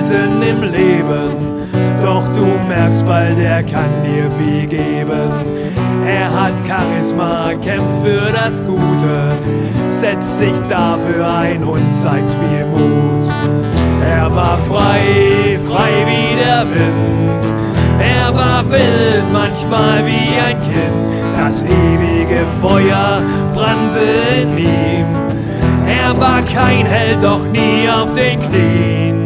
mitten im Leben, doch du merkst bald, er kann dir viel geben. Er hat Charisma, kämpft für das Gute, setzt sich dafür ein und zeigt viel Mut. Er war frei, frei wie der Wind. Er war wild, manchmal wie ein Kind. Das ewige Feuer brannte in ihm. Er war kein Held, doch nie auf den Knien.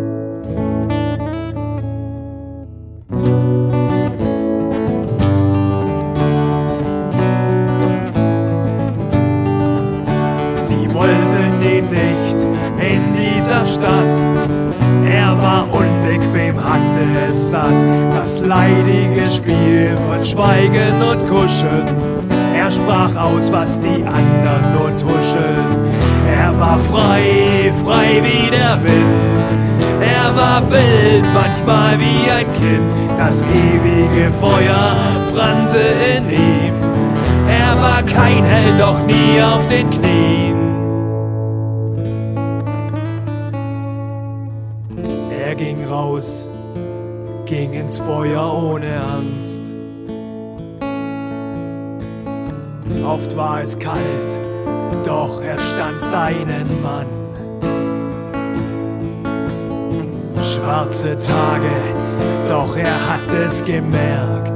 Sie wollten ihn nicht in dieser Stadt. Er war unbequem, hatte es satt. Das leidige Spiel von Schweigen und Kuscheln. Er sprach aus, was die anderen nur tuscheln. Er war frei, frei wie der Wind. Er war wild, manchmal wie ein Kind. Das ewige Feuer brannte in ihm. Er war kein Held, doch nie auf den Knien. Er ging raus, ging ins Feuer ohne Angst. Oft war es kalt, doch er stand seinen Mann. Schwarze Tage, doch er hat es gemerkt.